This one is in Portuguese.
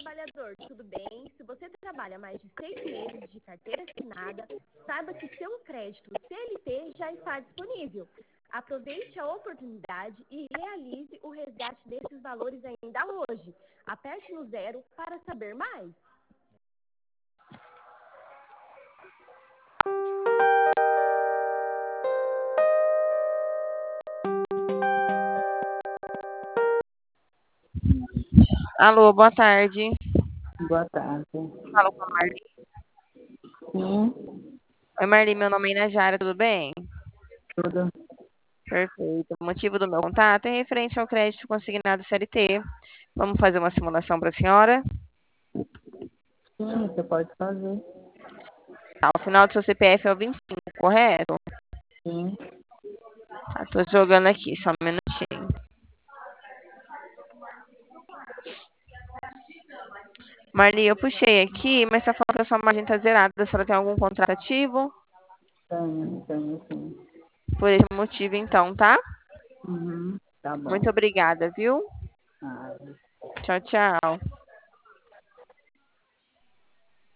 trabalhador, tudo bem? Se você trabalha mais de 6 meses de carteira assinada, saiba que seu crédito CLT já está disponível. Aproveite a oportunidade e realize o resgate desses valores ainda hoje. Aperte no 0 para saber mais. Alô, boa tarde. Boa tarde. Falo com a Marli. Sim, Oi, Marli, meu nome é Inajara, tudo bem? tudo. Perfeito. O motivo do meu contato é referente ao crédito consignado CLT. Vamos fazer uma simulação para a senhora? Sim, você pode fazer. Tá, o final do seu CPF é o 25, correto? Sim, Tá, tô jogando aqui, só um minutinho. Marli, eu puxei aqui, mas tá falando que a sua margem tá zerada. A senhora tem algum contrato ativo? tenho sim. Por esse motivo, então, tá? Uhum, tá Muito bom. obrigada, viu? Ah, Tchau, tchau.